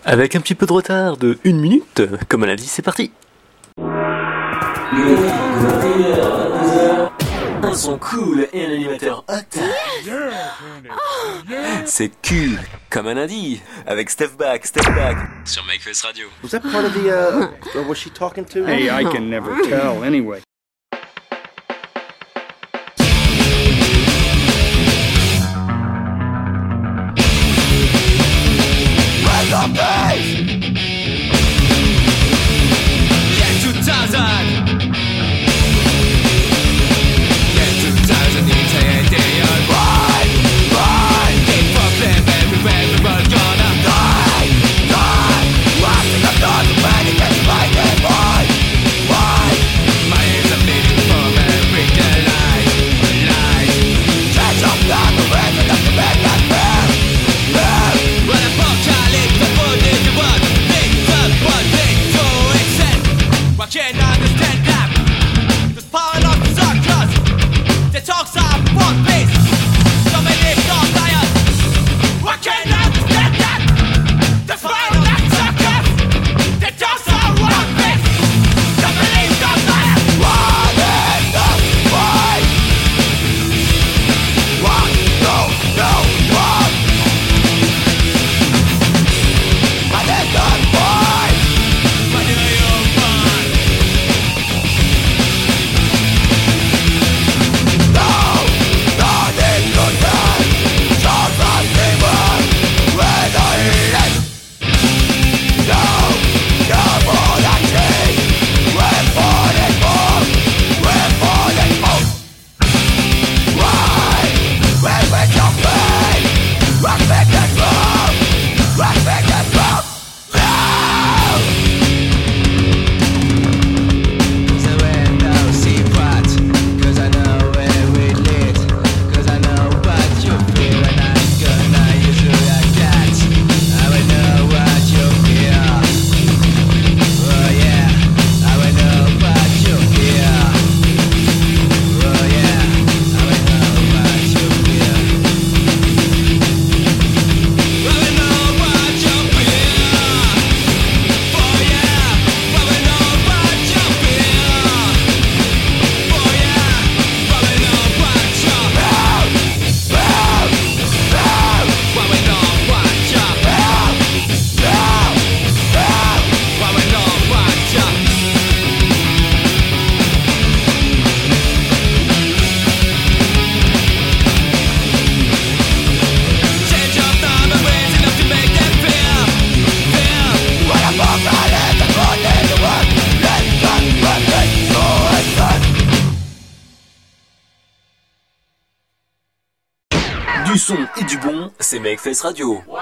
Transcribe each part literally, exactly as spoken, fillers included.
Avec un petit peu de retard de une minute, comme on a dit, c'est parti. Un son cool et un animateur hot. C'est Q, comme un lundi, avec Step Back, Step Back, sur MakeFace Radio. Was that part of the, uh, or was she talking to? Hey, I can never tell, anyway. Du son et du bon, c'est MakeFace Radio. Wow!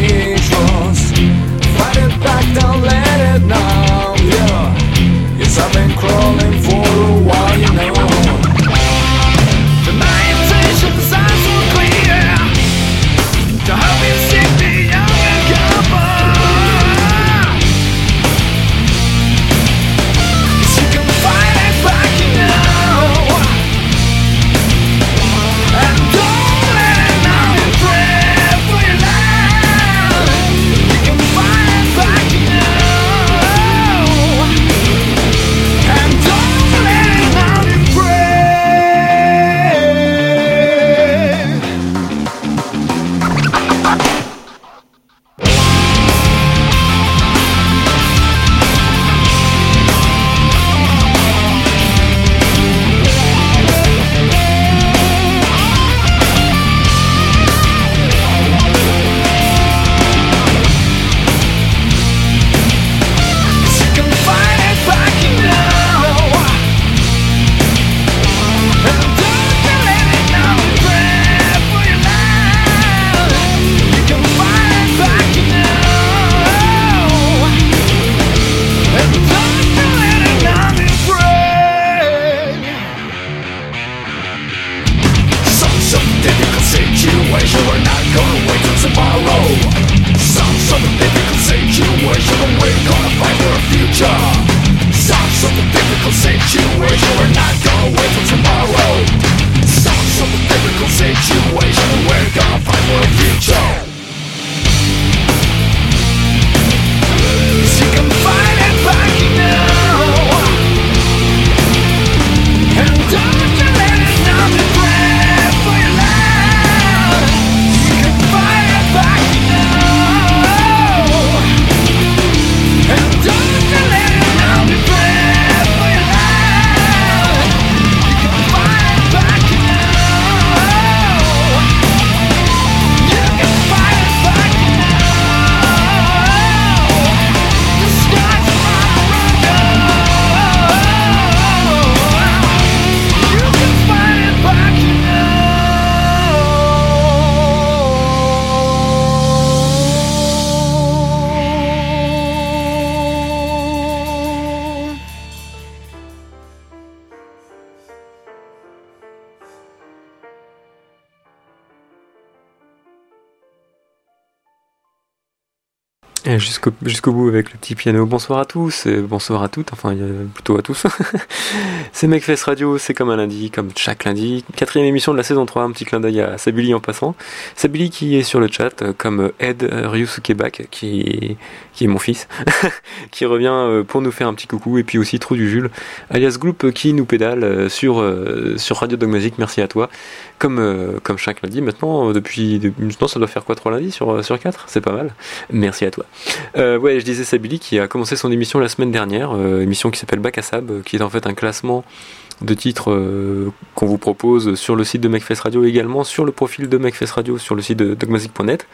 Don't let it know you. You're situation, we're not gonna wait till tomorrow. Some sort of difficult situation, but we're gonna fight for a future. Some sort of difficult situation, we're not gonna wait till tomorrow. Some sort of difficult situation, but we're gonna fight for a future. You can fight it back now, and don't you let it down to pray for your life. You can fight it back now, and don't you let it down to pray for your life. You can fight it back now. You can fight it back now. The sky's you can find it back Et jusqu'au, jusqu'au bout avec le petit piano. Bonsoir à tous, et bonsoir à toutes, enfin plutôt à tous. C'est Mecfest Radio, c'est comme un lundi, comme chaque lundi. Quatrième émission de la saison trois, un petit clin d'œil à Sabili en passant. Sabili qui est sur le chat, comme Ed Ryusukebak, qui, qui est mon fils, qui revient pour nous faire un petit coucou, et puis aussi Trou du Jules, alias Gloop, qui nous pédale sur, sur Radio Dogmazic, merci à toi. Comme, euh, comme chaque lundi, maintenant, depuis, depuis, maintenant ça doit faire quoi, trois lundis sur, sur quatre, c'est pas mal, merci à toi. Euh, ouais, je disais Sabili qui a commencé son émission la semaine dernière, euh, émission qui s'appelle Bac à Sab, qui est en fait un classement de titres euh, qu'on vous propose sur le site de Mecfest Radio, également sur le profil de Mecfest Radio sur le site de dogmazic point net.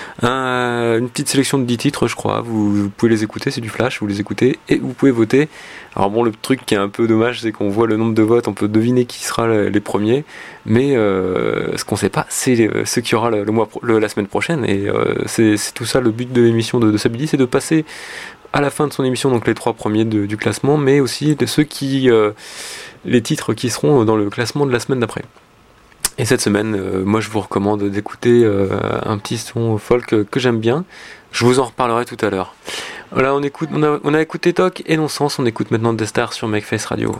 Un, une petite sélection de dix titres, je crois, vous, vous pouvez les écouter, c'est du flash, vous les écoutez et vous pouvez voter. Alors bon, le truc qui est un peu dommage, c'est qu'on voit le nombre de votes, on peut deviner qui sera le, les premiers, mais euh, ce qu'on sait pas, c'est ce qu'il y aura le, le mois, le, la semaine prochaine, et euh, c'est, c'est tout ça le but de l'émission de, de Sabili, c'est de passer à la fin de son émission donc les trois premiers de, du classement, mais aussi de ceux qui euh, les titres qui seront dans le classement de la semaine d'après. Et cette semaine, euh, moi je vous recommande d'écouter euh, un petit son folk euh, que j'aime bien. Je vous en reparlerai tout à l'heure. Voilà, on écoute, on a, on a écouté Toc et Non-Sens, on écoute maintenant Des Stars sur Mecfest Radio.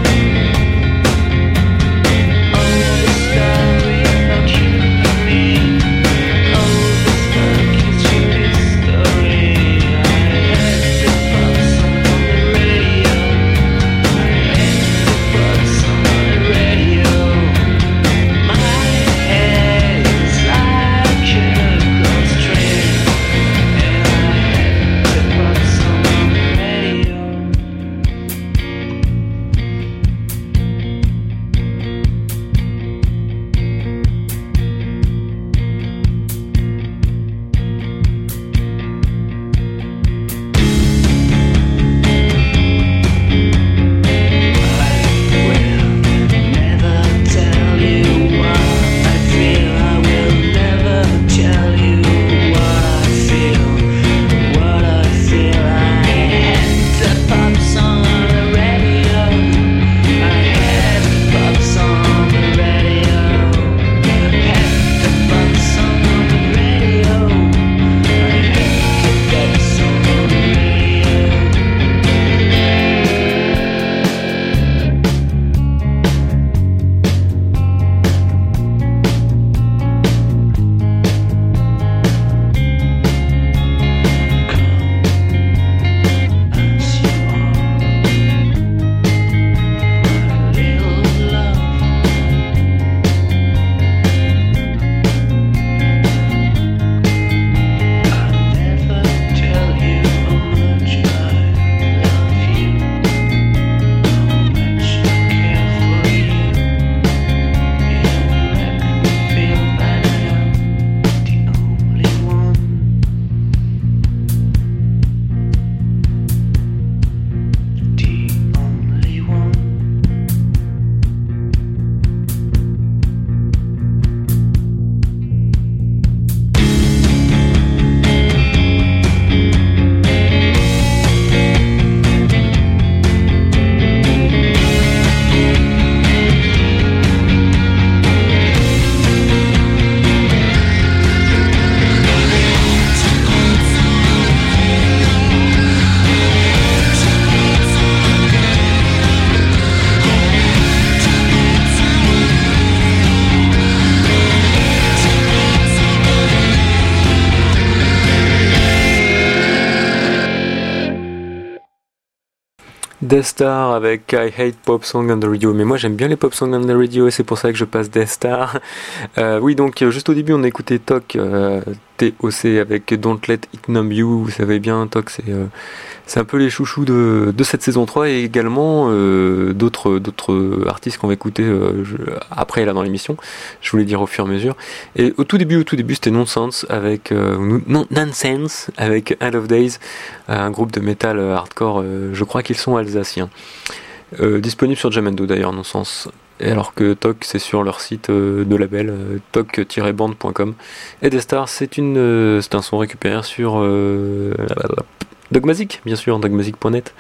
me. Death Star avec I Hate Pop Song on the Radio. Mais moi j'aime bien les pop songs on the radio et c'est pour ça que je passe Death Star. Euh, oui, donc juste au début on a écouté T O C, euh, T O C avec Don't Let It Numb You. Vous savez bien, T O C c'est, euh, c'est un peu les chouchous de, de cette saison trois et également euh, d'autres, d'autres artistes qu'on va écouter euh, je, après là dans l'émission. Je voulais dire au fur et à mesure. Et au tout début, au tout début c'était Nonsense avec euh, non, Nonsense avec End of Days, un groupe de métal hardcore. Euh, je crois qu'ils sont alsaciens. Euh, disponible sur Jamendo d'ailleurs, Nonsense. Et alors que T O C c'est sur leur site euh, de label euh, T O C tiret band point com. Et Death Star c'est une euh, c'est un son récupéré sur euh, Dogmazic, bien sûr, dogmazic point net.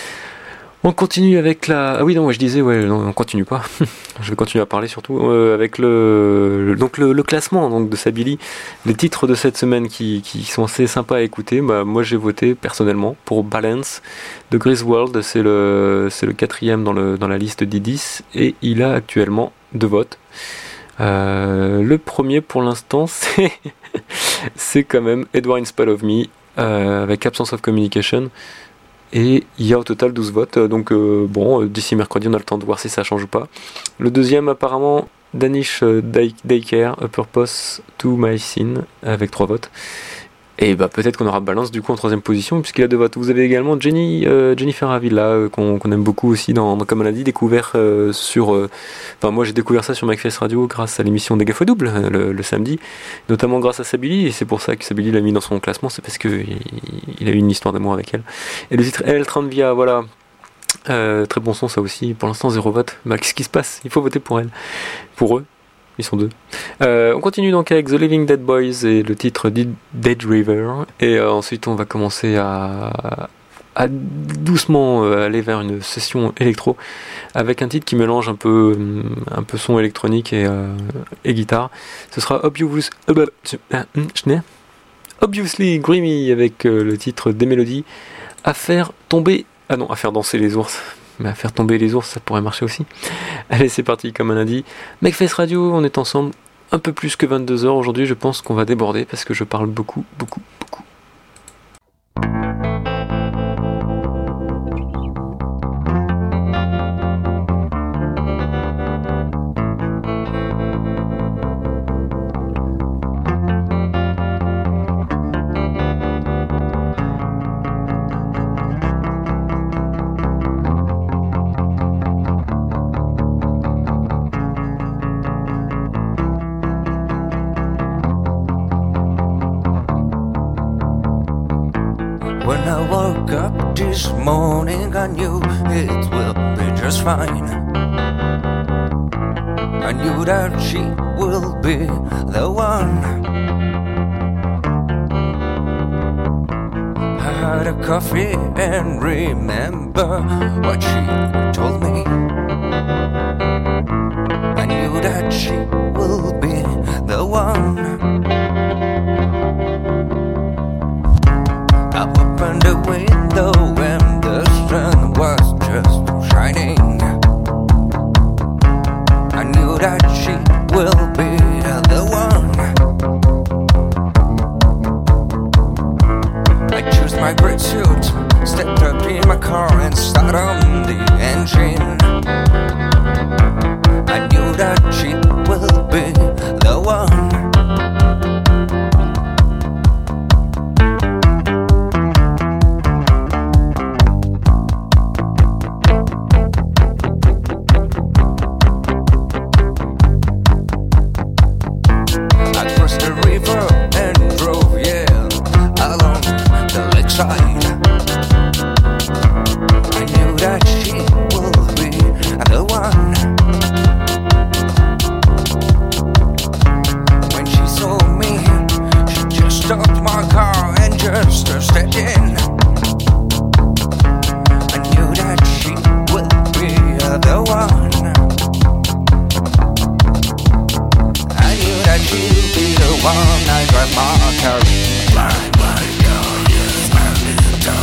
On continue avec la... Ah oui, non, je disais, ouais, non, on continue pas. Je vais continuer à parler surtout euh, avec le, le donc le, le classement donc de Sabili, les titres de cette semaine qui, qui sont assez sympas à écouter. Bah, moi, j'ai voté personnellement pour Balance de Griswold. C'est le c'est le quatrième dans le dans la liste des dix et il a actuellement deux votes. Euh, le premier pour l'instant, c'est c'est quand même Edward In Spite of Me euh, avec Absence of Communication. Et il y a au total douze votes, donc euh, bon, d'ici mercredi on a le temps de voir si ça change ou pas. Le deuxième apparemment, Danish Day- Daycare, A Purpose to My Sin, avec trois votes. Et bah peut-être qu'on aura Balance du coup en troisième position, puisqu'il a deux votes. Vous avez également Jenny, euh, Jennifer Avila, euh, qu'on, qu'on aime beaucoup aussi, dans, dans, comme on l'a dit, découvert euh, sur... Euh, enfin moi j'ai découvert ça sur McFest Radio grâce à l'émission des Gaffes Doubles, le, le samedi, notamment grâce à Sabili, et c'est pour ça que Sabili l'a mis dans son classement, c'est parce qu'il il a eu une histoire d'amour avec elle. Et le titre El Tranvia, voilà, euh, très bon son ça aussi, pour l'instant zéro vote. Bah qu'est-ce qui se passe? Il faut voter pour elle, pour eux. Ils sont deux. Euh, on continue donc avec The Living Dead Boys et le titre Dead River. Et euh, ensuite, on va commencer à, à doucement euh, aller vers une session électro avec un titre qui mélange un peu, un peu son électronique et, euh, et guitare. Ce sera Obvious, Obviously Grimy avec euh, le titre Des Mélodies. À faire tomber. Ah non, à faire danser les ours. Mais à faire tomber les ours, ça pourrait marcher aussi. Allez, c'est parti, comme on a dit. McFest Radio, on est ensemble un peu plus que vingt-deux heures. Aujourd'hui, je pense qu'on va déborder parce que je parle beaucoup, beaucoup, beaucoup. This morning I knew it will be just fine. I knew that she will be the one. I had a coffee and remember what she told me. I knew that she will be the one. I opened the window and the sun was just shining. I knew that she will be the one. I chose my great suit, stepped up in my car and started on the engine. I knew that she will be the one. one, I drive my car. Blind, blind, girl, you smell me.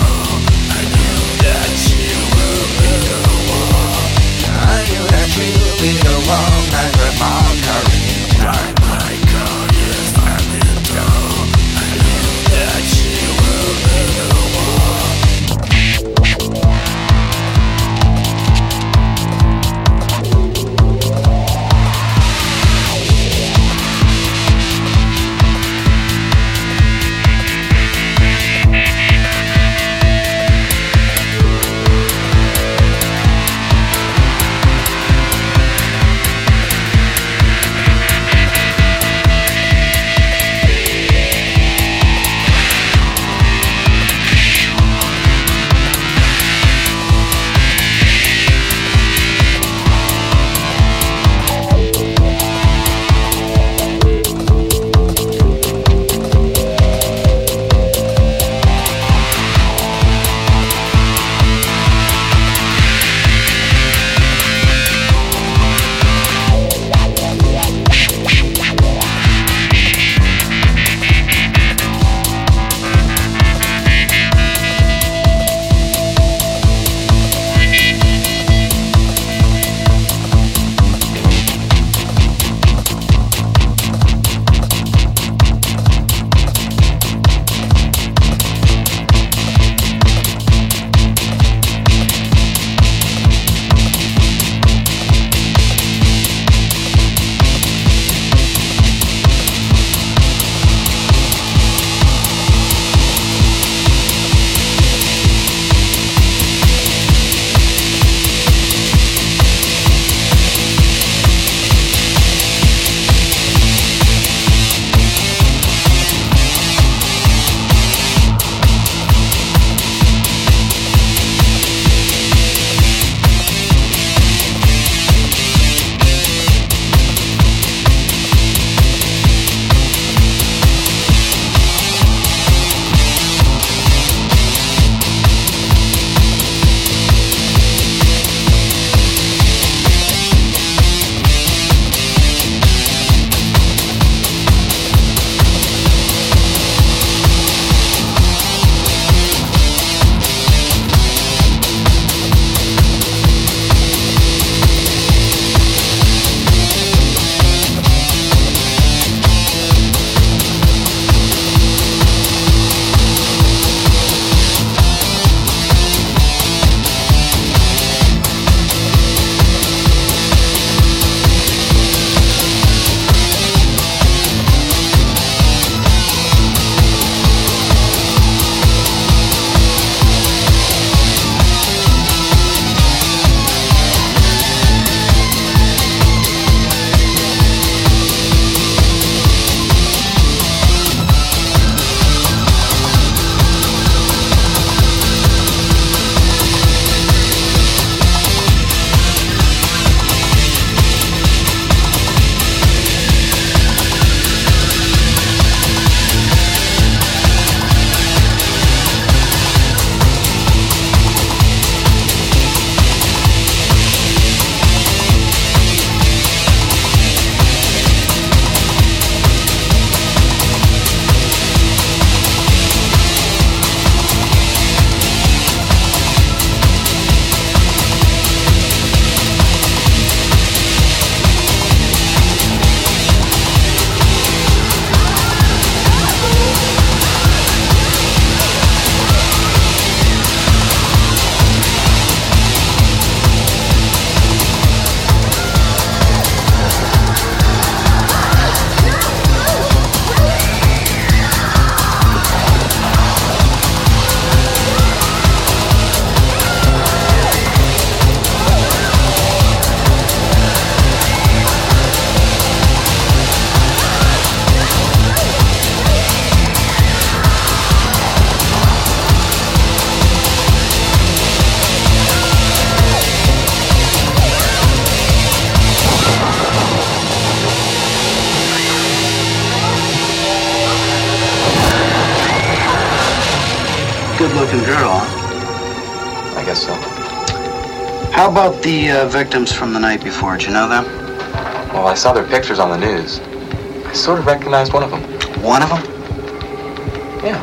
good-looking girl, huh? I guess so. How about the uh, victims from the night before? Did you know them? Well, I saw their pictures on the news. I sort of recognized one of them. One of them? Yeah.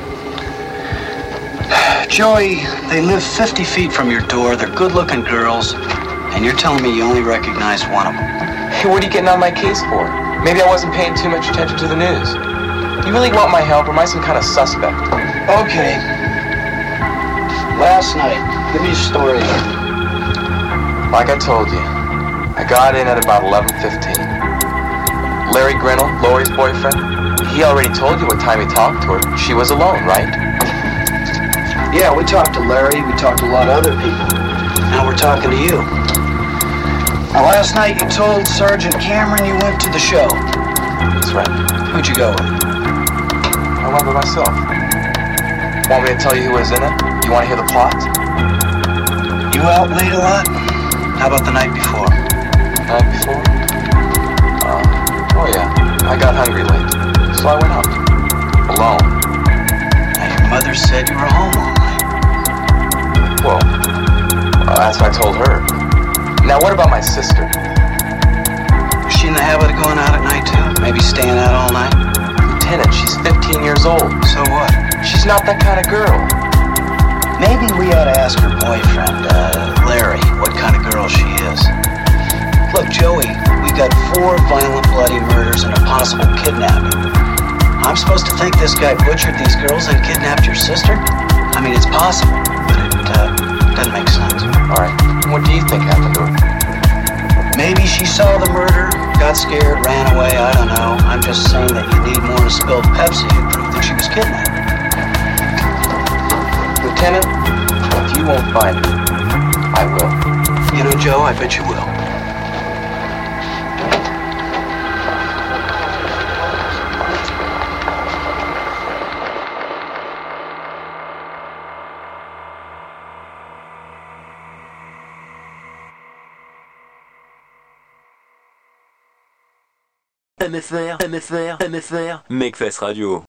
Joey, they live fifty feet from your door. They're good-looking girls. And you're telling me you only recognize one of them? Hey, what are you getting on my case for? Maybe I wasn't paying too much attention to the news. You really want my help, or am I some kind of suspect? Okay. Last night, give me a story. Like I told you, I got in at about eleven fifteen. Larry Grinnell, Lori's boyfriend, he already told you what time he talked to her. She was alone, right? Yeah, we talked to Larry, we talked to a lot of other people. Now we're talking to you. Now, last night you told Sergeant Cameron you went to the show. That's right. Who'd you go with? I went by myself. Want me to tell you who was in it? You want to hear the plot? You out late a lot? How about the night before? Night before? Uh, oh yeah, I got hungry late, so I went out. Alone. Now your mother said you were home all night. Well, uh, that's what I told her. Now what about my sister? Was she in the habit of going out at night too? Maybe staying out all night? Lieutenant, she's fifteen years old. So what? She's not that kind of girl. Maybe we ought to ask her boyfriend, uh, Larry, what kind of girl she is. Look, Joey, we got four violent, bloody murders and a possible kidnapping. I'm supposed to think this guy butchered these girls and kidnapped your sister? I mean, it's possible, but it uh, doesn't make sense. All right, what do you think happened to her? Maybe she saw the murder, got scared, ran away, I don't know. I'm just saying that you need more than spilled Pepsi to prove that she was kidnapped. Lieutenant, if you won't find her, I will. You know, Joe, I bet you will. M F R, M F R, M F R, Mekfest Radio.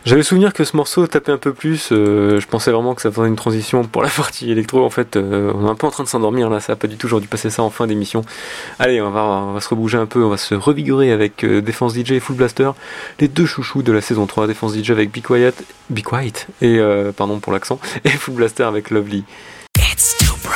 J'avais le souvenir que ce morceau tapait un peu plus. Euh, je pensais vraiment que ça faisait une transition pour la partie électro. En fait, euh, on est un peu en train de s'endormir là. Ça a pas du tout. J'aurais dû passer ça en fin d'émission. Allez, on va, on va se rebouger un peu. On va se revigorer avec euh, Defense D J et Full Blaster, les deux chouchous de la saison trois. Defense D J avec Be Quiet, Be Quiet et euh, pardon pour l'accent, et Full Blaster avec Lovely. It's too bright.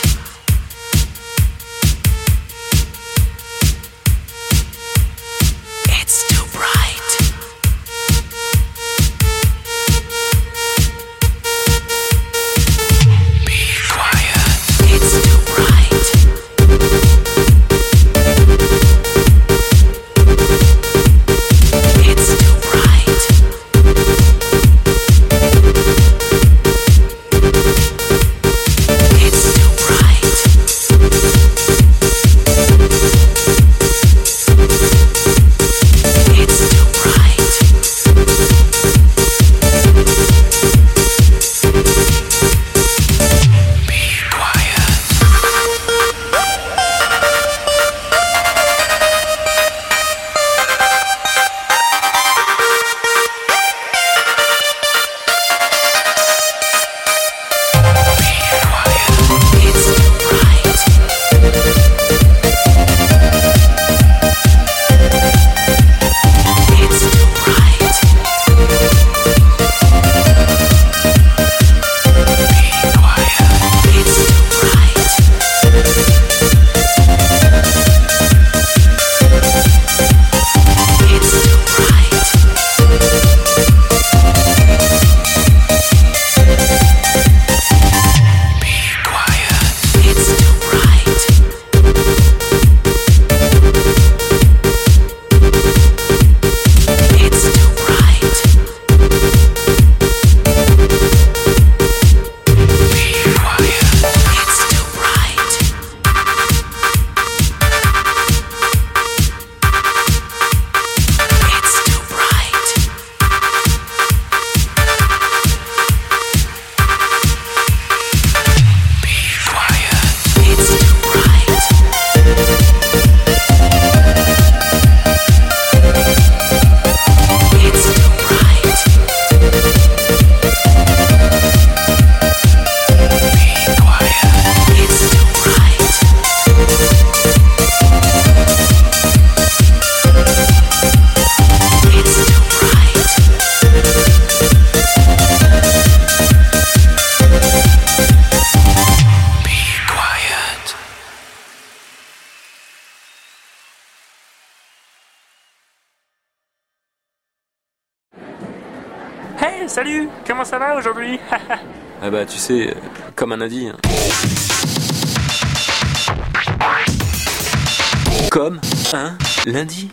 Hey, salut, comment ça va aujourd'hui? Ah bah tu sais, comme un lundi. Hein. Comme un lundi.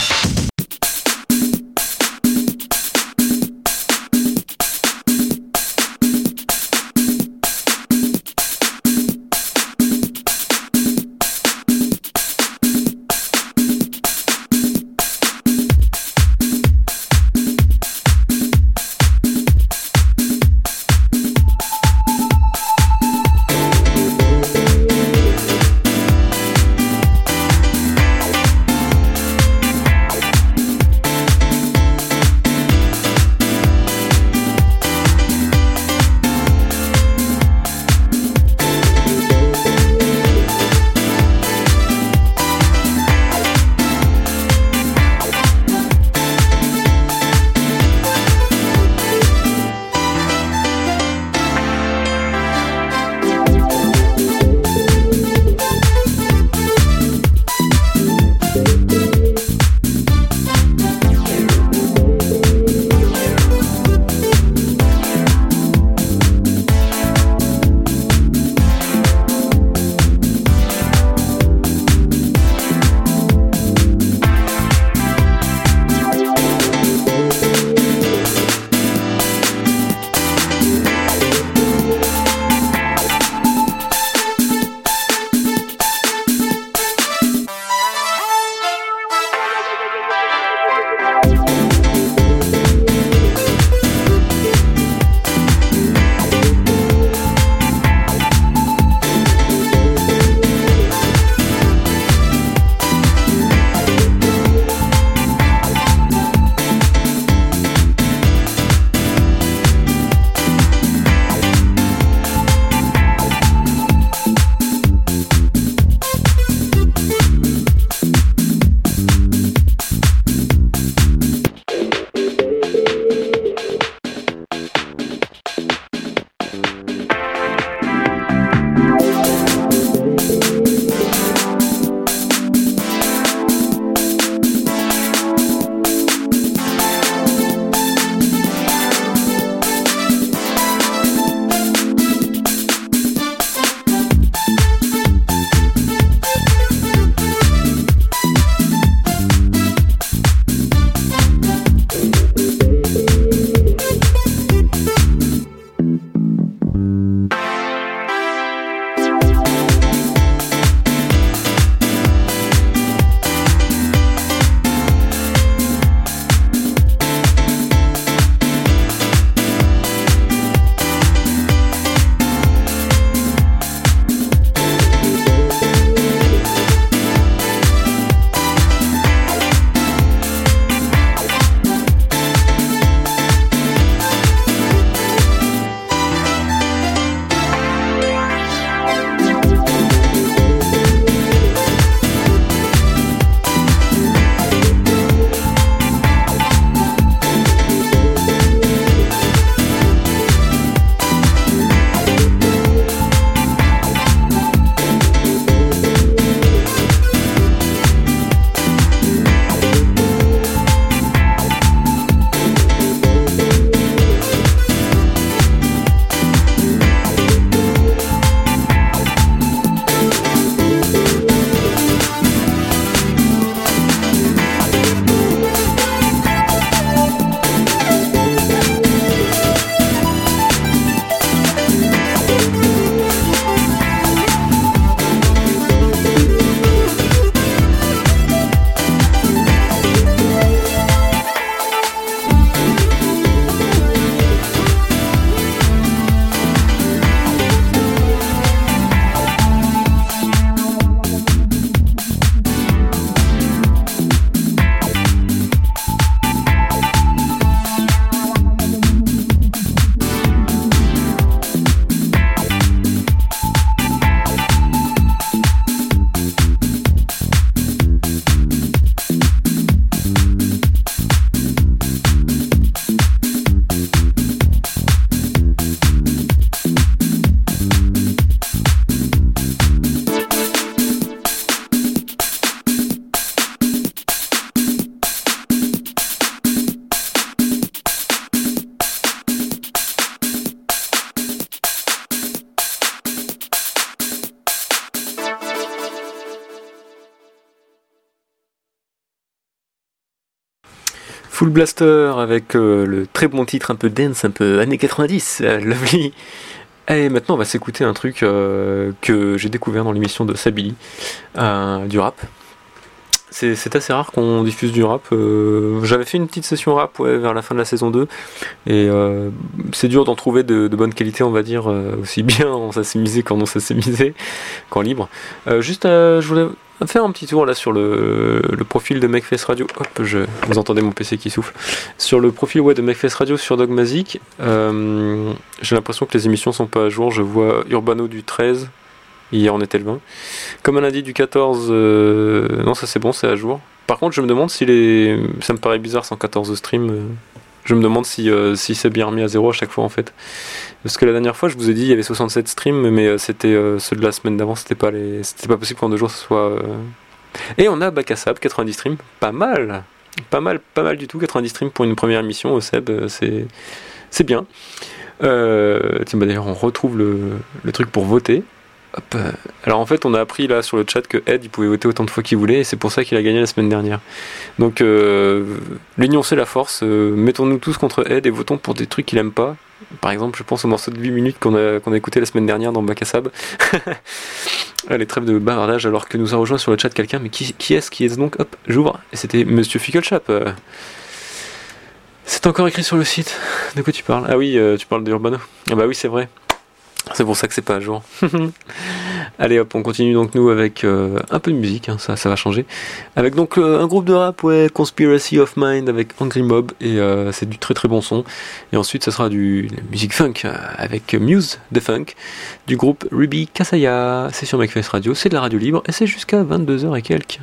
Full Blaster avec euh, le très bon titre un peu dance, un peu années quatre-vingt-dix, euh, Lovely. Et maintenant on va s'écouter un truc euh, que j'ai découvert dans l'émission de Sabili, euh, du rap. C'est, c'est assez rare qu'on diffuse du rap. Euh, j'avais fait une petite session rap ouais, vers la fin de la saison deux. Et euh, c'est dur d'en trouver de, de bonne qualité, on va dire, euh, aussi bien en s'assimisé qu'en non s'assimisé, qu'en libre. Euh, juste, euh, je voulais faire un petit tour là sur le, le profil de Mekfest Radio. Hop, je, vous entendez mon P C qui souffle. Sur le profil ouais, de Mekfest Radio sur Dogmazic, euh, j'ai l'impression que les émissions sont pas à jour. Je vois Urbano du treize. Hier on était le vingt. Comme un lundi du quatorze, euh, non ça c'est bon, c'est à jour. Par contre je me demande si les... Ça me paraît bizarre cent quatorze streams. Euh, je me demande si, euh, si c'est bien remis à zéro à chaque fois en fait. Parce que la dernière fois je vous ai dit il y avait soixante-sept streams, mais euh, c'était euh, ceux de la semaine d'avant, c'était pas, les... c'était pas possible qu'en deux jours ce soit... Euh... Et on a Bakassab, quatre-vingt-dix streams, pas mal. Pas mal, pas mal du tout, quatre-vingt-dix streams pour une première émission au Seb, c'est, c'est bien. Euh... Tiens bah d'ailleurs on retrouve le, le truc pour voter. Hop. Alors en fait on a appris là sur le chat que Ed il pouvait voter autant de fois qu'il voulait et c'est pour ça qu'il a gagné la semaine dernière. Donc euh, l'union c'est la force, euh, mettons-nous tous contre Ed et votons pour des trucs qu'il aime pas. Par exemple je pense au morceau de huit minutes qu'on a, qu'on a écouté la semaine dernière dans Bakassab. Les trêves de bavardage alors que nous a rejoint sur le chat quelqu'un, mais qui, qui est-ce qui est-ce donc hop j'ouvre et c'était Monsieur Ficklechap. Euh, c'est encore écrit sur le site. De quoi tu parles? Ah oui euh, tu parles d'Urbano. Ah bah oui c'est vrai. C'est pour ça que c'est pas à jour. Allez hop, on continue donc nous avec euh, un peu de musique, hein, ça, ça va changer. Avec donc euh, un groupe de rap, ouais, Conspiracy of Mind avec Angry Mob, et euh, c'est du très très bon son. Et ensuite, ce sera du de la musique funk euh, avec Muse the Funk du groupe Ruby Kasaya. C'est sur Mekfest Radio, c'est de la radio libre et c'est jusqu'à vingt-deux heures et quelques.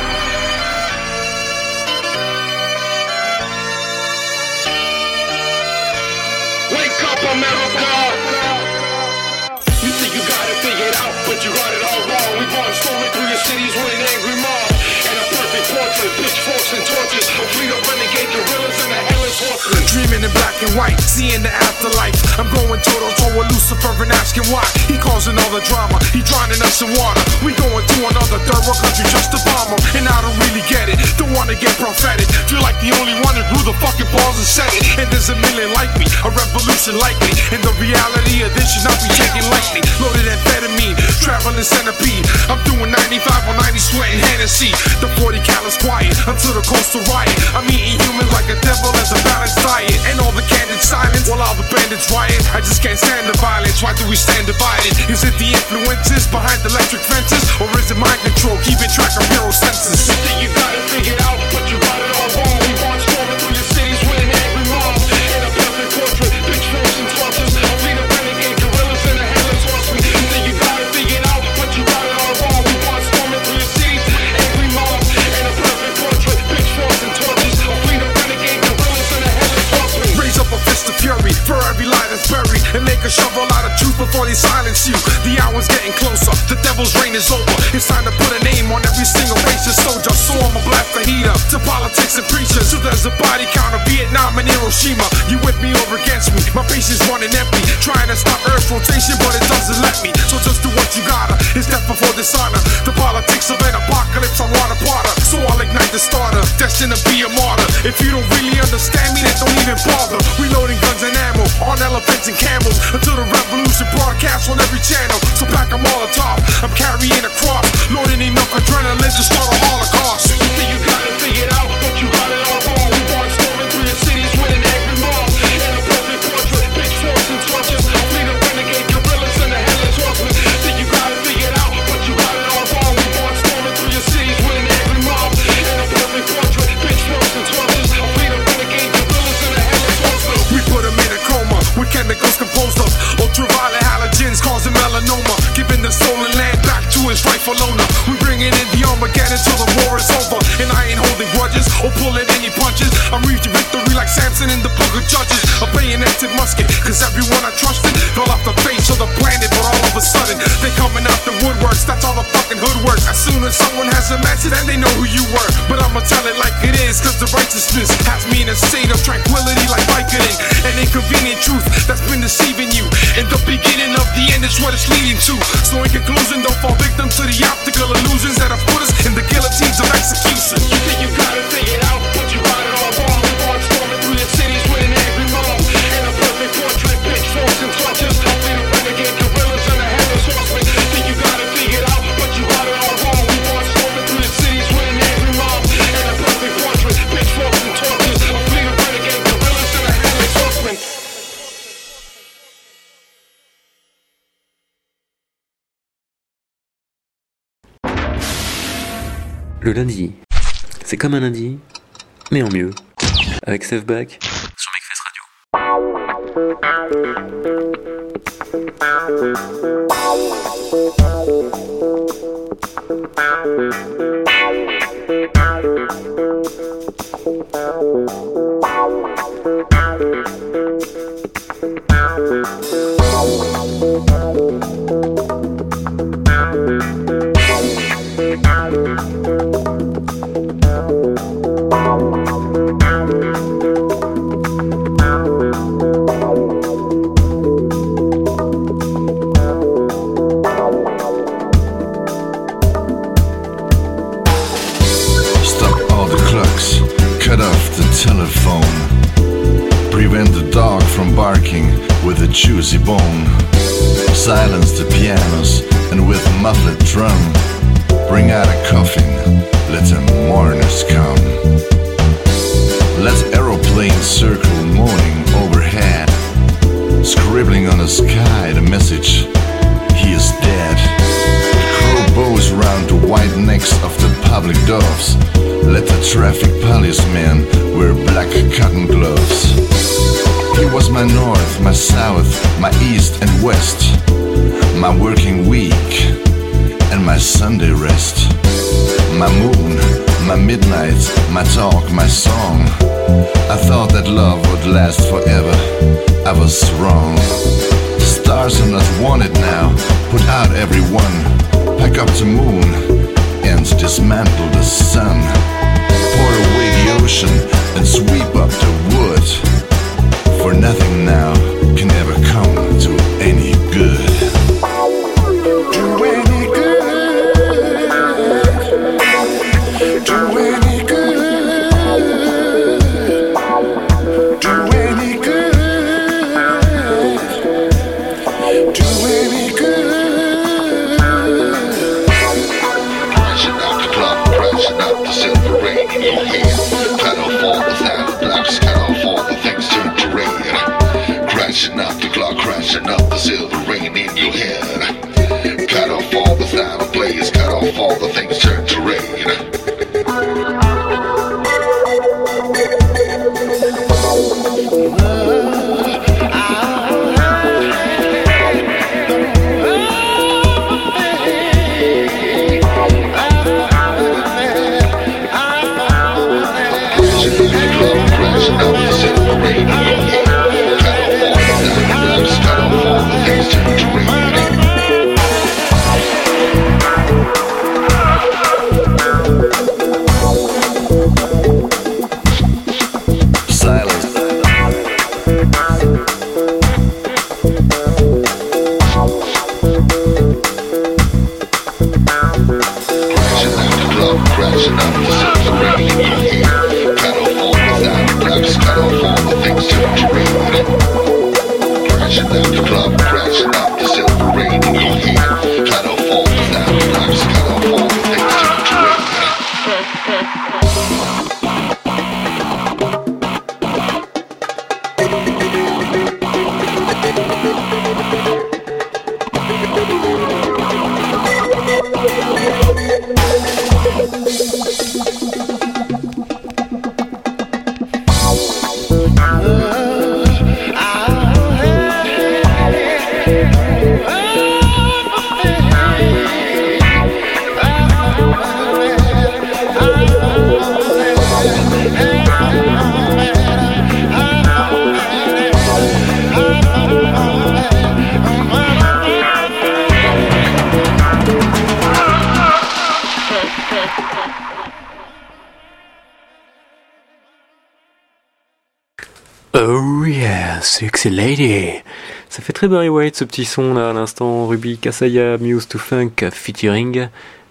Dreaming in black and white, seeing the afterlife. I'm going toe to toe with Lucifer and asking why. He causing all the drama, he drowning us in water. We going to another third world country just to bomb him. And I don't really get it, don't wanna get prophetic. Feel like the only one who grew the fucking balls and said it. And there's a million like me, a revolution likely. And the reality of this should not be taken lightly. Loaded amphetamine, traveling centipede. I'm doing ninety-five on ninety sweating Hennessy. The forty calories quiet until the coastal riot. I'm eating humans like a devil as a balanced diet. And all the candid silence while all the bandits riot. I just can't stand the violence, why do we stand divided? Is it the influences behind the electric fences? Or is it mind control, keeping track of hero senses? You gotta figure it out, but you got it all wrong. We want storming through your cities with an angry mob. And a perfect portrait, pitchforks and torches. We the renegade gorillas and the headless horsemen. You gotta figure it out, but you got it all wrong. We want storming through your cities with an angry mob. And a perfect portrait, pitchforks and torches. We the renegade gorillas and the headless horsemen. Raise up a fist of fury for every lie that's buried, and make a shovel out of truth before they silence you. The hour's getting closer, the devil's reign is over. It's time to put a name on every single racist soldier. So I'ma blast the heat up to politics and preachers. So there's a body count of Vietnam and Hiroshima. You with me or against me? My patience running empty, trying to stop Earth's rotation, but it doesn't let me. So just do what you gotta. It's death before dishonor. The politics of an apocalypse, I want a potter. So I'll ignite the starter, destined to be a martyr. If you don't really understand me, then don't even bother. Reloading guns and ammo on elephants and camels until the revolution broadcasts on every channel. So pack them all atop. I'm carrying a cross, loading enough adrenaline to start a holocaust. You gotta figure it out, but you got it all wrong. We want storming through your cities with an angry mob. And a perfect portrait, pitchforks and torches. We the renegade gorillas and the headless horsemen. You gotta figure it out, but you got it all wrong. We want storming through your cities with an angry mob. And a perfect portrait, pitchforks and torches. We the renegade gorillas and the headless horsemen. We put them in a coma with chemicals composed of ultraviolet halogens causing melanoma, giving the stolen land back to its rightful owner. We bringing in the Armageddon till the war is over, and I ain't holding grudges or pulling any punches. I'm reaching victory like Samson in the book of Judges. A bayoneted musket, cause everyone I trusted fell off the face of the planet, but all of a sudden they coming out the woodworks. That's all the fucking hood works. As soon as someone has a match, then they know who you were. But I'ma tell it like it is, cause the righteousness has me in a state of tranquility like Vicodin. An inconvenient truth that's been deceiving you. In the beginning of the end is what it's leading to. So in conclusion, don't fall victim to the optical illusions that have put us in the guillotines of execution. You think you got it figured out, but you got it all wrong. Le lundi, c'est comme un lundi, mais en mieux. Avec Steph Back sur McFest with a juicy bone. Silence the pianos and with a muffled drum, bring out a coffin, let the mourners come. Let aeroplanes circle moaning overhead, scribbling on the sky the message, he is dead. Crow bows round the white necks of the public doves, let the traffic policemen wear black cotton gloves. He was my north, my south, my east and west, my working week and my Sunday rest, my moon, my midnight, my talk, my song. I thought that love would last forever, I was wrong. Stars are not wanted now, put out everyone, pack up the moon and dismantle the sun. Pour away the ocean and sweep up the wood, for nothing now can ever come to any good. Do any good, do any good, do any good, do any good. Crashing out the clock, crashing out the silver rain in your head. Cut off all the thousand blocks, cut off all the things turn to rain. Crashing out the clock, crashing out the silver rain in your head. Cut off all the sound of plays, cut off all the things turn to rain. Oh yeah, sexy lady. Ça fait très Barry White ce petit son là à l'instant. Ruby Kasaya, Muse to Funk featuring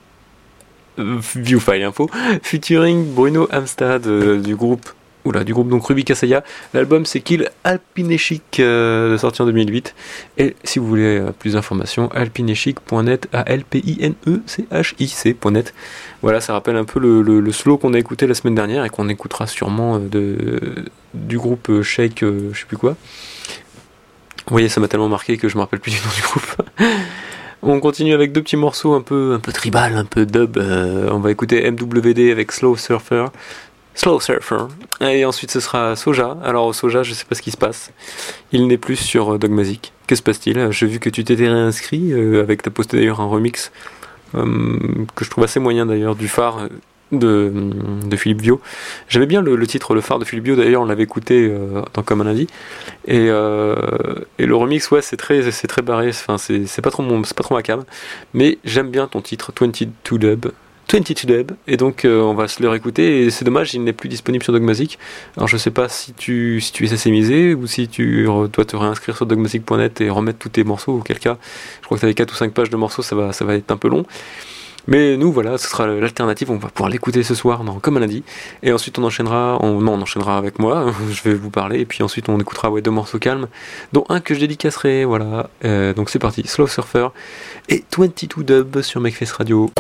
euh, Viewfile Info, featuring Bruno Amstad euh, du groupe Oula, du groupe donc Ruby Kasaya. L'album c'est Kill Alpinechic, euh, sorti en deux mille huit. Et si vous voulez euh, plus d'informations, alpinechic point net, A L P I N E C H I C point net. Voilà, ça rappelle un peu le, le, le slow qu'on a écouté la semaine dernière et qu'on écoutera sûrement euh, de, du groupe euh, Shake, euh, je sais plus quoi. Vous voyez, ça m'a tellement marqué que je me rappelle plus du nom du groupe. On continue avec deux petits morceaux un peu, un peu tribal, un peu dub. Euh, on va écouter M W D avec Slow Surfer. Slow Surfer. Et ensuite ce sera Soja. Alors Soja, je sais pas ce qui se passe. Il n'est plus sur euh, Dogmazic. Que se passe-t-il ? J'ai vu que tu t'étais réinscrit euh, avec, t'as posté d'ailleurs un remix euh, que je trouve assez moyen d'ailleurs du phare de, de Philippe Viau. J'avais bien le, le titre Le phare de Philippe Viau, d'ailleurs on l'avait écouté euh, dans Comme un lundi. Et, euh, et le remix, ouais, c'est très, c'est très barré. Enfin, c'est, c'est pas trop mon, c'est pas trop ma cam. Mais j'aime bien ton titre, vingt-deux Dub. vingt-deux Dub, et donc euh, on va se le réécouter, et c'est dommage, il n'est plus disponible sur Dogmazic. Alors je sais pas si tu, si tu es assez misé, ou si tu re, dois te réinscrire sur dogmazic point net et remettre tous tes morceaux, auquel cas, je crois que tu avais quatre ou cinq pages de morceaux, ça va, ça va être un peu long. Mais nous, voilà, ce sera l'alternative, on va pouvoir l'écouter ce soir dans Comme un lundi, et ensuite on enchaînera, on, non, on enchaînera avec moi, je vais vous parler, et puis ensuite on écoutera ouais, deux morceaux calmes, dont un que je dédicacerai, voilà. Euh, donc c'est parti, Slow Surfer, et vingt-deux Dub sur McFest Radio.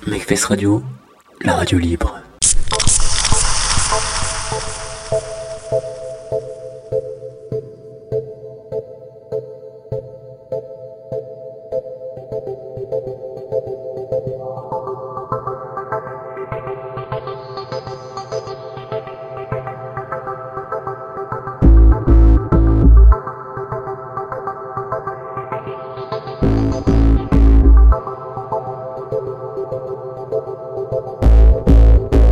Make-Face Radio, la radio libre. We'll be right back.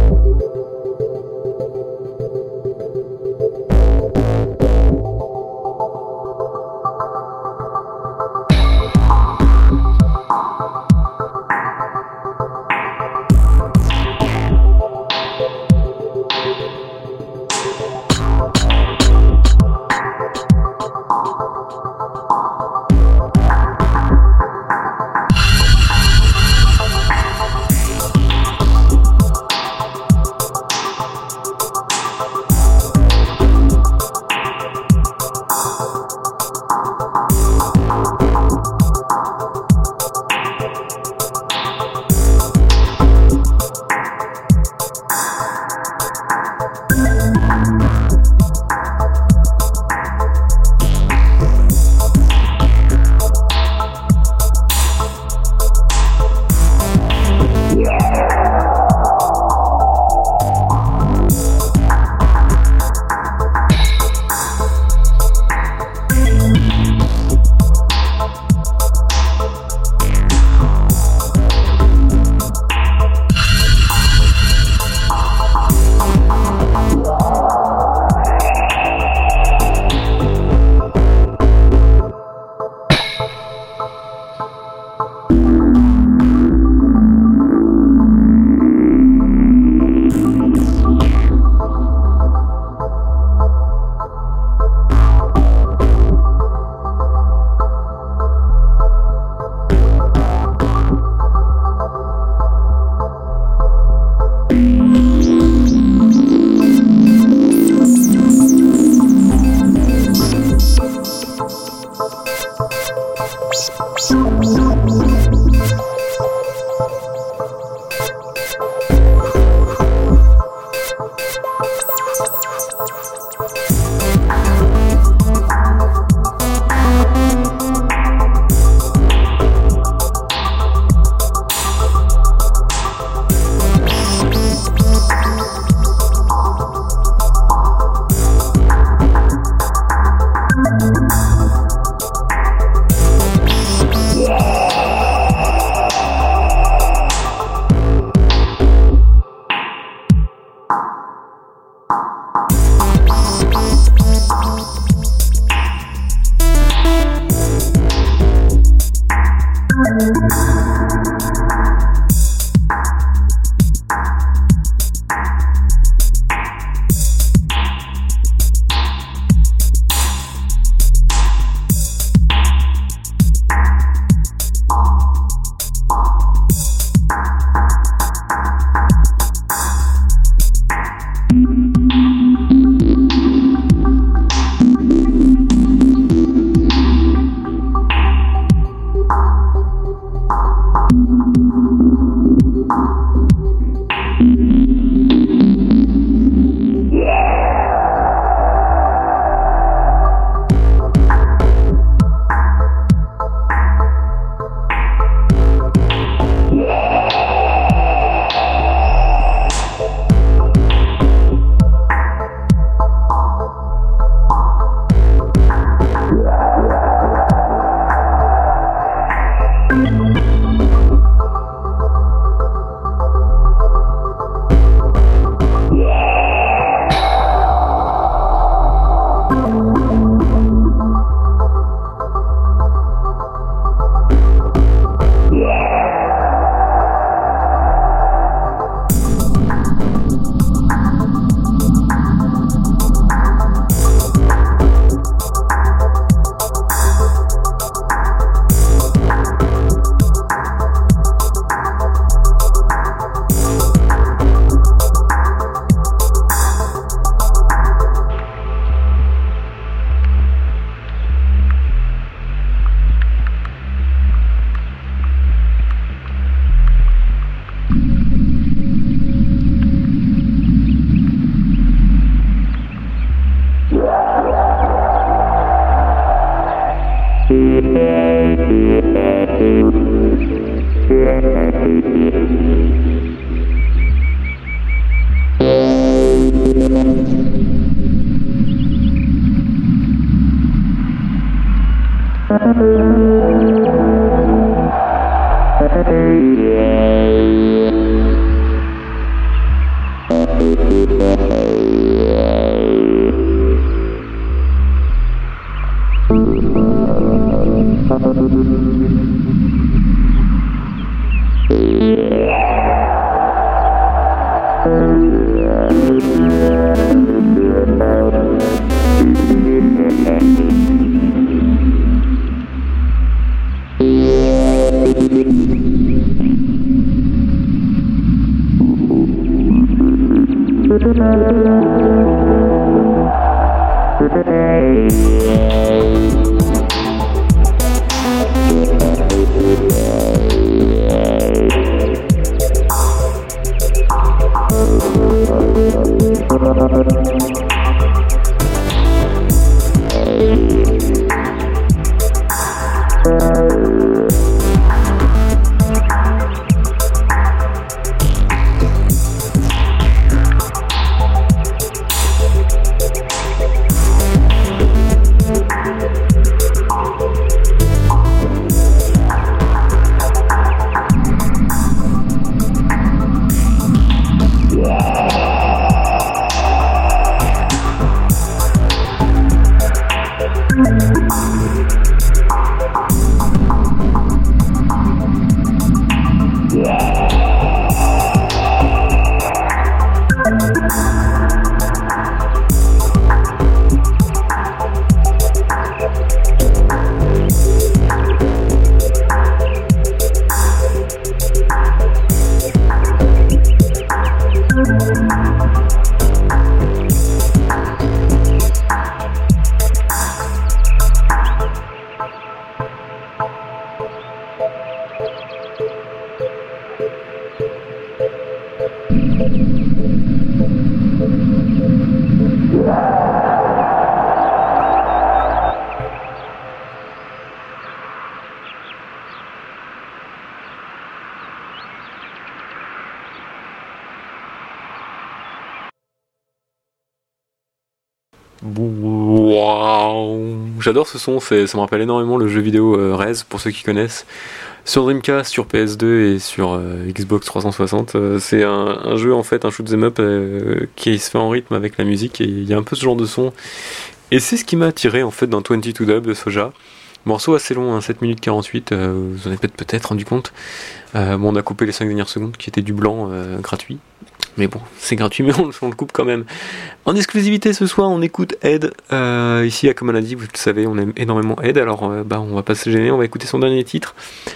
Wow. J'adore ce son, c'est, ça me rappelle énormément le jeu vidéo euh, Rez, pour ceux qui connaissent. Sur Dreamcast, sur P S deux et sur euh, Xbox trois cent soixante, euh, c'est un, un jeu en fait, un shoot 'em up euh, qui se fait en rythme avec la musique, et il y a un peu ce genre de son. Et c'est ce qui m'a attiré en fait dans vingt-deux Dub de Soja. Morceau assez long, hein, sept minutes quarante-huit, euh, vous en avez peut-être, peut-être rendu compte. Euh, bon, on a coupé les cinq dernières secondes qui étaient du blanc euh, gratuit. Mais bon, c'est gratuit, mais on, on le coupe quand même. En exclusivité ce soir, on écoute Ed. Euh, ici, comme on a dit, vous le savez, on aime énormément Ed. Alors, euh, bah, on va pas se gêner, on va écouter son dernier titre.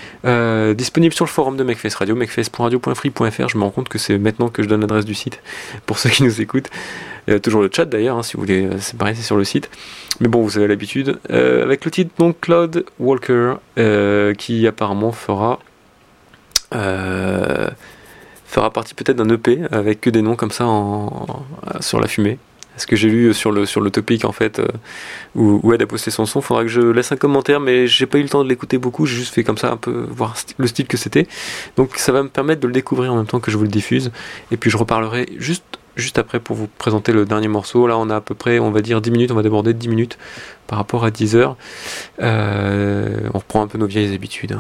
Euh, disponible sur le forum de Mecfest Radio, mecfest point radio point free point f r. Je me rends compte que c'est maintenant que je donne l'adresse du site pour ceux qui nous écoutent. Il y a toujours le chat d'ailleurs, hein, si vous voulez, c'est pareil, c'est sur le site. Mais bon, vous avez l'habitude. Euh, avec le titre donc Cloud Walker, euh, qui apparemment fera. Euh, fera partie peut-être d'un E P avec que des noms comme ça en, en, sur la fumée. Ce que j'ai lu sur le, sur le topic en fait, euh, où, où Ed a posté son son. Faudra que je laisse un commentaire, mais j'ai pas eu le temps de l'écouter beaucoup, j'ai juste fait comme ça un peu voir le style que c'était. Donc ça va me permettre de le découvrir en même temps que je vous le diffuse. Et puis je reparlerai juste, juste après pour vous présenter le dernier morceau. Là on a à peu près, on va dire dix minutes, on va déborder de dix minutes par rapport à dix heures. Euh, on reprend un peu nos vieilles habitudes.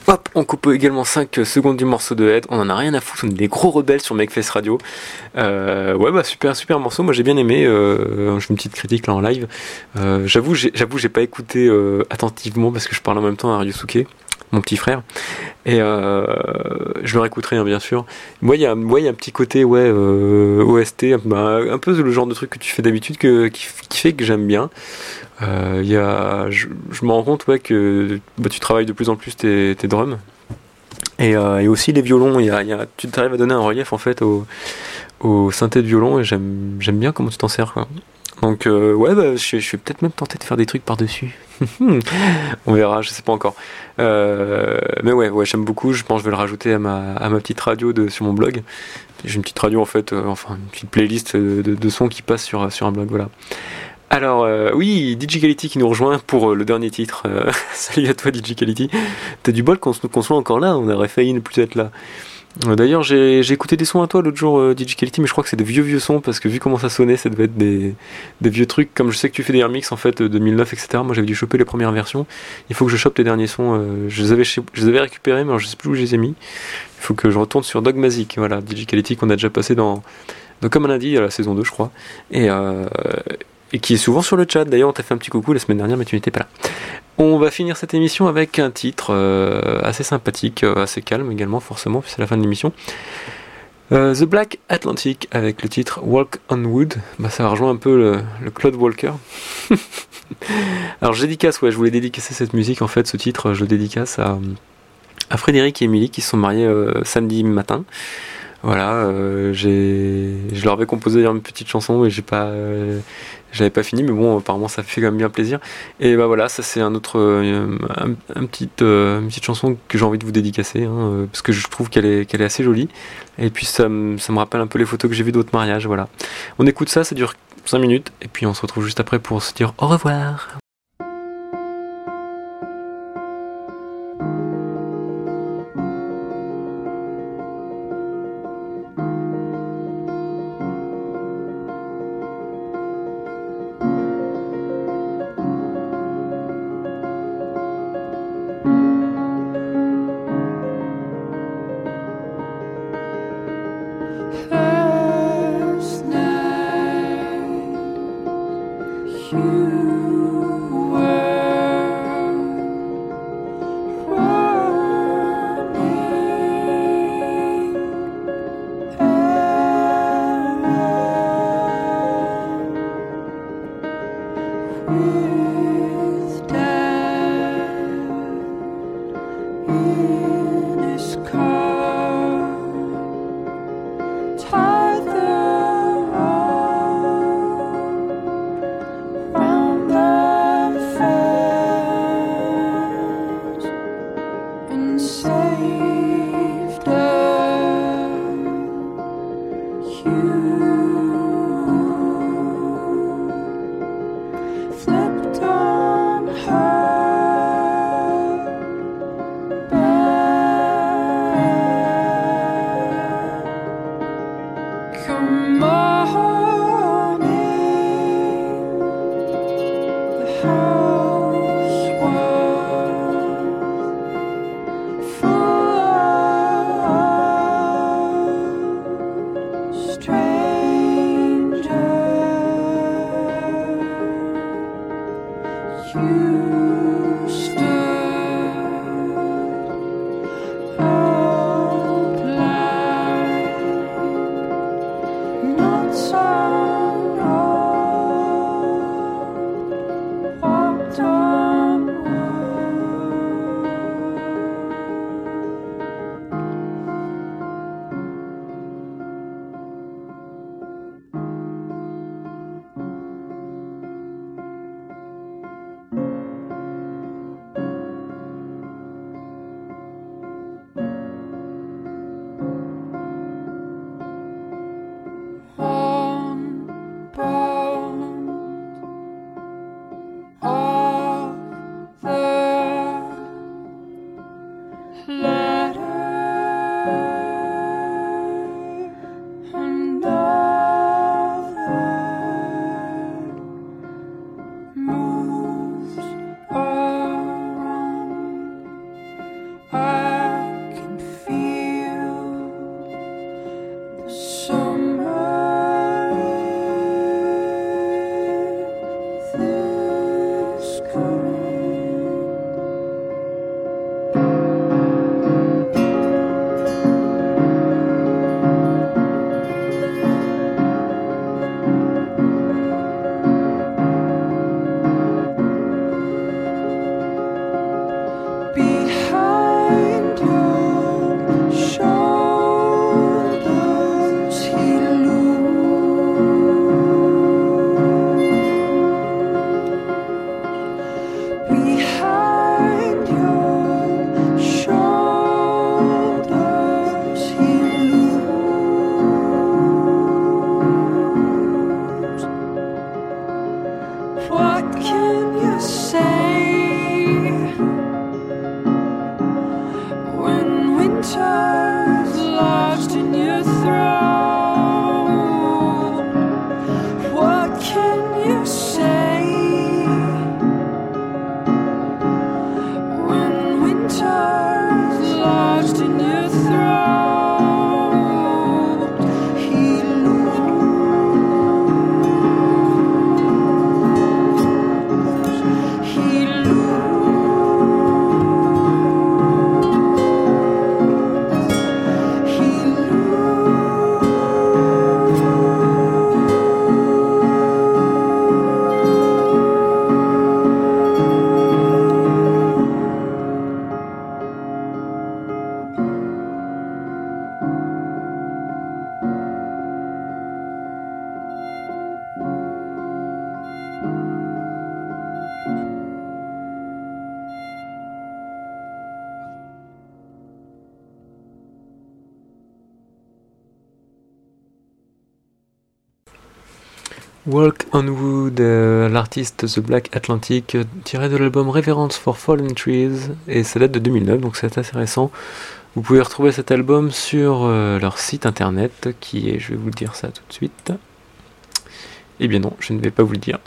Hop, on coupe également cinq secondes du morceau de Head. On en a rien à foutre, on est des gros rebelles sur Makefest Radio. Euh, ouais, bah super, super morceau. Moi j'ai bien aimé. Euh, j'ai une petite critique là en live. Euh, j'avoue, j'ai, j'avoue, j'ai pas écouté euh, attentivement parce que je parle en même temps à Ryusuke, mon petit frère. Et euh, je le réécouterai hein, bien sûr. Moi il y a, moi il y a un petit côté ouais euh, O S T, bah, un peu le genre de truc que tu fais d'habitude que qui, qui fait que j'aime bien. Euh, y a, je, je me rends compte ouais, que bah, tu travailles de plus en plus tes, tes drums et, euh, et aussi les violons. Y a, y a, tu arrives à donner un relief en fait au, au synthé de violon et j'aime, j'aime bien comment tu t'en sers quoi. Donc euh, ouais bah, je, je vais peut-être même tenter de faire des trucs par dessus. On verra, je sais pas encore. Euh, mais ouais, ouais j'aime beaucoup. Je pense que je vais le rajouter à ma, à ma petite radio de, sur mon blog. J'ai une petite radio en fait, euh, enfin une petite playlist de, de, de sons qui passent sur, sur un blog, voilà. Alors euh, oui, Digicality qui nous rejoint pour euh, le dernier titre. Euh, salut à toi Digicality. T'as du bol qu'on, qu'on soit encore là, on aurait failli ne plus être là. Euh, d'ailleurs j'ai, j'ai écouté des sons à toi l'autre jour euh, Digicality, mais je crois que c'est des vieux vieux sons parce que vu comment ça sonnait, ça devait être des, des vieux trucs. Comme je sais que tu fais des remixes en fait deux mille neuf et cetera. Moi j'avais dû choper les premières versions. Il faut que je chope les derniers sons. Euh, je les avais je les avais récupérés, mais alors, je sais plus où je les ai mis. Il faut que je retourne sur Dogmazic. Voilà, Digicality qu'on a déjà passé dans, dans Comme un lundi à la saison deux je crois. Et euh, et qui est souvent sur le chat. D'ailleurs, on t'a fait un petit coucou la semaine dernière, mais tu n'étais pas là. On va finir cette émission avec un titre euh, assez sympathique, euh, assez calme également, forcément, puis c'est la fin de l'émission. Euh, The Black Atlantic, avec le titre Walk on Wood. Bah, ça rejoint un peu le, le Claude Walker. Alors, je dédicace, ouais, je voulais dédicacer cette musique, en fait, ce titre, je le dédicace à, à Frédéric et Émilie qui se sont mariés euh, samedi matin. Voilà, euh, j'ai, je leur avais composé une petite chanson et j'ai pas, euh, j'avais pas fini, mais bon, apparemment ça fait quand même bien plaisir. Et bah voilà, ça c'est un autre, euh, un, un petit, euh, une petite chanson que j'ai envie de vous dédicacer, hein, euh, parce que je trouve qu'elle est, qu'elle est assez jolie. Et puis ça, me, ça me rappelle un peu les photos que j'ai vues d'autres mariages, voilà. On écoute ça, ça dure cinq minutes, et puis on se retrouve juste après pour se dire au revoir. Time Walk on Wood, euh, l'artiste The Black Atlantic, euh, tiré de l'album Reverence for Fallen Trees, et ça date de deux mille neuf, donc c'est assez récent. Vous pouvez retrouver cet album sur euh, leur site internet, qui est, je vais vous dire ça tout de suite. Eh bien non, je ne vais pas vous le dire.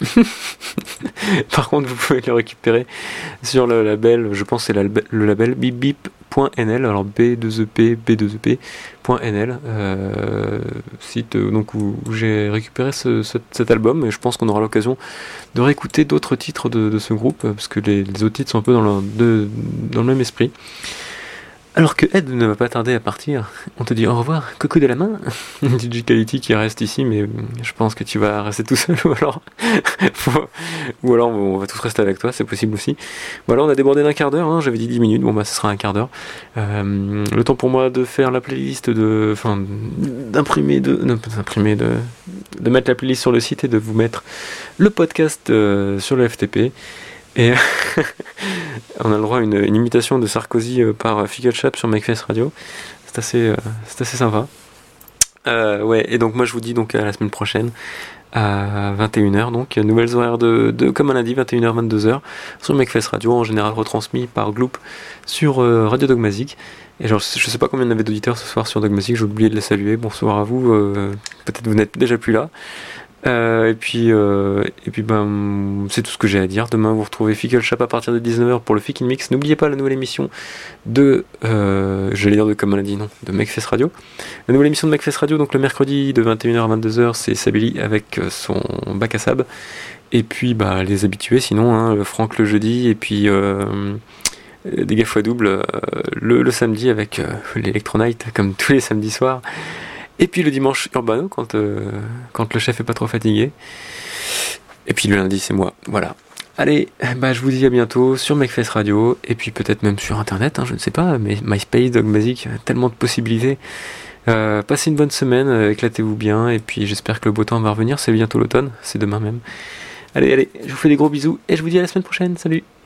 Par contre, vous pouvez le récupérer sur le label, je pense que c'est la, le label bip bip point n l, alors B deux E P, B deux E P point N L, euh, site euh, donc où, où j'ai récupéré ce, ce, cet album, et je pense qu'on aura l'occasion de réécouter d'autres titres de, de ce groupe, parce que les, les autres titres sont un peu dans le, de, dans le même esprit. Alors que Ed ne va pas tarder à partir, on te dit au revoir, coucou de la main. D J Quality qui reste ici, mais je pense que tu vas rester tout seul, ou alors, ou alors on va tous rester avec toi, c'est possible aussi. Voilà, on a débordé d'un quart d'heure, hein, j'avais dit dix minutes, bon bah ce sera un quart d'heure. Euh, le temps pour moi de faire la playlist, de, enfin, d'imprimer, de, non, d'imprimer, de, de mettre la playlist sur le site et de vous mettre le podcast euh, sur le F T P. Et on a le droit à une, une imitation de Sarkozy euh, par Fickle Chap sur McFest Radio. C'est assez, euh, c'est assez sympa. Euh, ouais, et donc moi je vous dis donc à la semaine prochaine à vingt et une heures, donc nouvelles horaires de, de comme un lundi, vingt et une heures vingt-deux heures sur McFest Radio, en général retransmis par Gloop sur euh, Radio Dogmazic. Et genre, je sais pas combien il y en avait d'auditeurs ce soir sur Dogmazic, j'ai oublié de les saluer. Bonsoir à vous, euh, peut-être vous n'êtes déjà plus là. Euh, et puis, euh, et puis ben, c'est tout ce que j'ai à dire. Demain, vous retrouvez Fickle Chap à partir de dix-neuf heures pour le Fick in Mix. N'oubliez pas la nouvelle émission de, euh, j'allais dire de comme on l'a dit, non, de McFest Radio. La nouvelle émission de McFest Radio, donc le mercredi de vingt et une heures à vingt-deux heures, c'est Sabili avec son bac à sable. Et puis, bah, les habitués, sinon, hein, Franck le jeudi, et puis euh, des gars fois double euh, le, le samedi avec euh, l'Electronite, comme tous les samedis soirs. Et puis le dimanche Urbano quand, euh, quand le chef est pas trop fatigué. Et puis le lundi c'est moi. Voilà. Allez, bah je vous dis à bientôt sur McFest Radio. Et puis peut-être même sur internet, hein, je ne sais pas. Mais MySpace, Dogmazic, tellement de possibilités. Euh, passez une bonne semaine, euh, éclatez-vous bien. Et puis j'espère que le beau temps va revenir. C'est bientôt l'automne, c'est demain même. Allez, allez, je vous fais des gros bisous. Et je vous dis à la semaine prochaine. Salut!